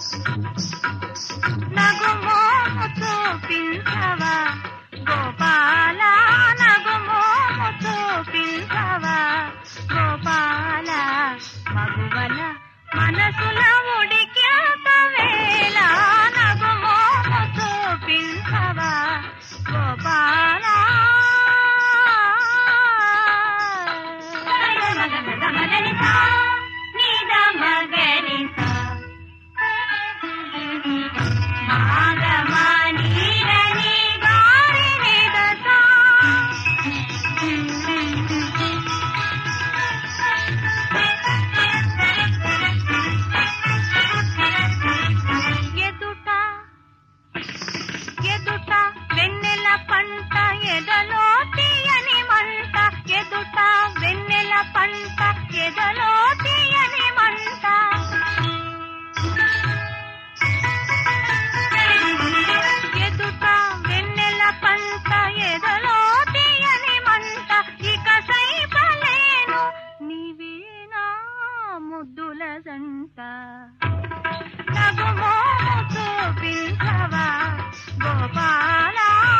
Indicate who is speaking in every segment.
Speaker 1: నగుమోము చూపించవా గోపాల, నగుమోము చూపించవా గోపాల, మగువల మనసుల ఉడికేత వేళ నగుమోము చూపించవా గోపాల. ఎదుట వెన్నెల పంట ఎదలో తీయని మంట, ఎదుట వెన్నెల పంట ఎదలో తీయని మంట, ఎదుట వెన్నెల పంట ఎదలో తీయని మంట, ఇక సైపలేను నీవేనా ముద్దుల జంట. నగుమోము చూపించవా గోపాల.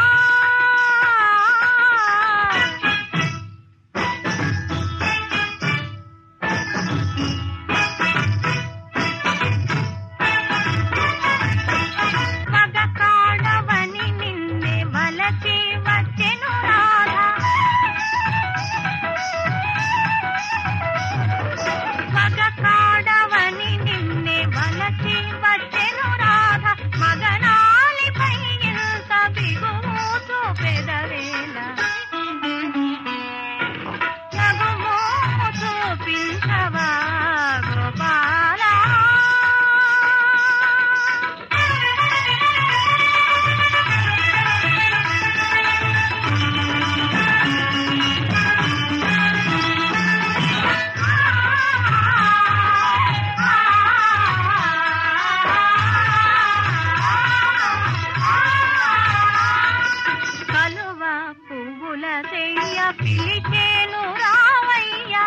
Speaker 1: మగ కాడవని నిన్నే వలచి వచ్చెను రాధ, మగ కాడవని నిన్నే వలచి వచ్చెను రాధ, మగనాలిపై ఎంత బిగువు చూపెదవేళ. నగుమోము చూపించవా గోపాల. కలువ పువ్వుల చెయ్య పిలిచేను రావయ్యా,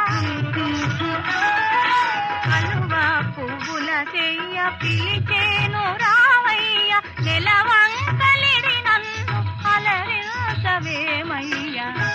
Speaker 1: కలువ పువ్వుల చెయ్య పిలిచేను రావయ్యా, నెలవంకలిడి నన్ను అలరించవేమయ్యా.